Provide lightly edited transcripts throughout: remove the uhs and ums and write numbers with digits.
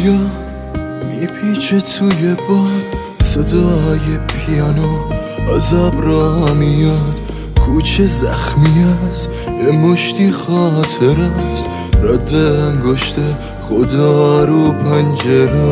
بویا میپیچه توی باد، صدای پیانو از ابرا میاد. کوچه زخمی است، یه مشتی خاطر است، رد انگشت خدا رو پنجره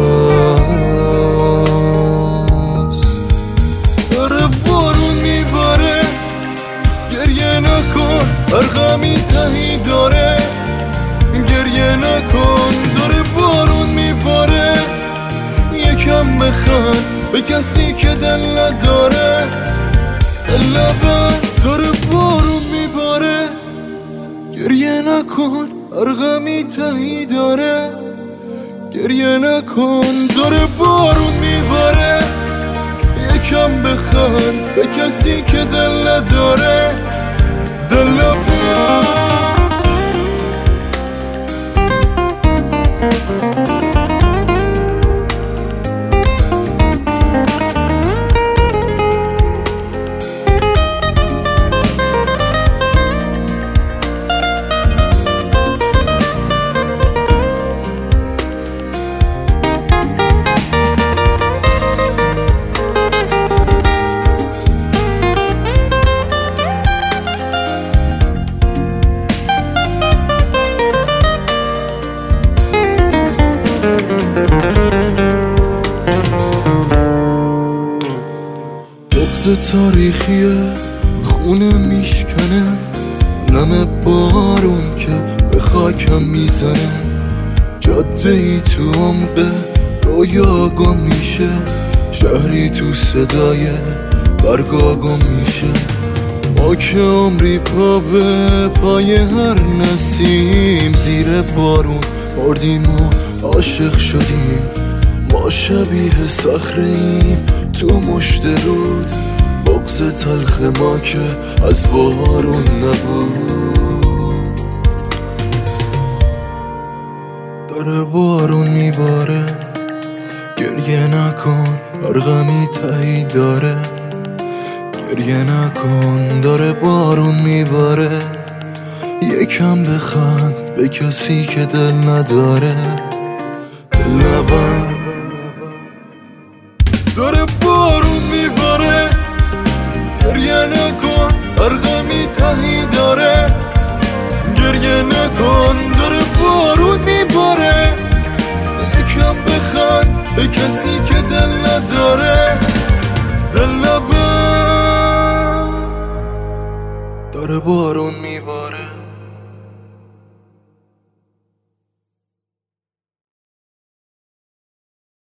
است. داره بارون میباره، گریه نکن، هر غمی تهی داره. گریه نکن، داره بارون میباره، یکم بخند به کسی که دل نداره. لبن داره بارون میباره، گریه نکن، هر غمی تهی داره. گریه نکن، داره بارون میباره، یکم بخند به کسی که دل نداره. دل بغض تاریخیه، خونه میشکنه، نم بارون که به خاکم میزنه. جاده ای تو عمق رویا گم میشه، شهری تو صدای برگا گم میشه. ما که عمری پا به پای هر نسیم، زیر بارون مردیم و عاشق شدیم. ما شبیه صخره‌ایم تو مشت رود، بغض تلخ ما که از بارون نبود. داره بارون میباره، گریه نکن، هر غمی تهی داره. گریه نکن، داره بارون میباره، یکم بخند به کسی که دل نداره. لبن داره بارون میباره، گریه نکن، هر غمی تهی داره. گریه نکن، داره بارون میباره، یکم بخند به کسی